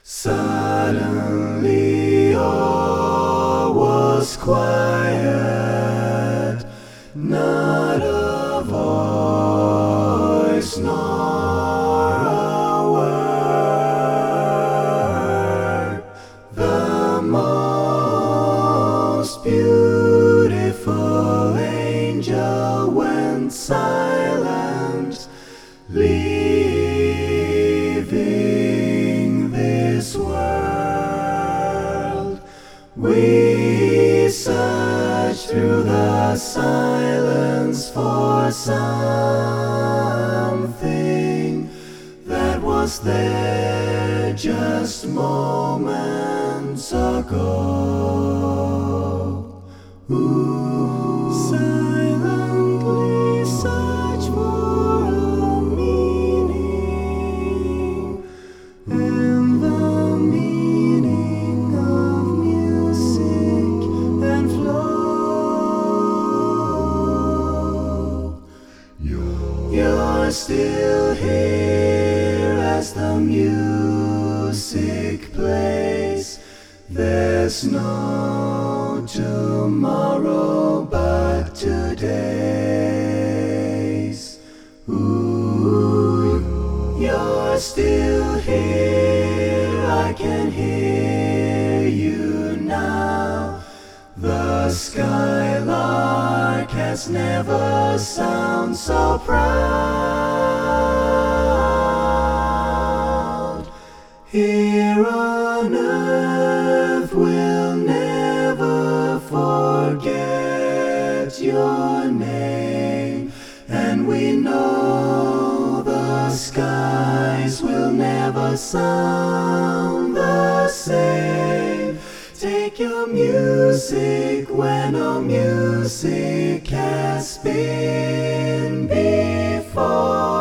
Suddenly all was quiet, not a voice nor a word. The most beautiful angel went silent, leaving this world. We searched through the silence for something that was there just moments ago. Silently search for a meaning, and the meaning of music and flow. You're still here as the music plays. There's no tomorrow but today's. Ooh, you're still here, I can hear you now. The skylark has never sounded so proud. Here on earth we'll never forget your name, and we know the skies will never sound the same. Take your music where no music has been before.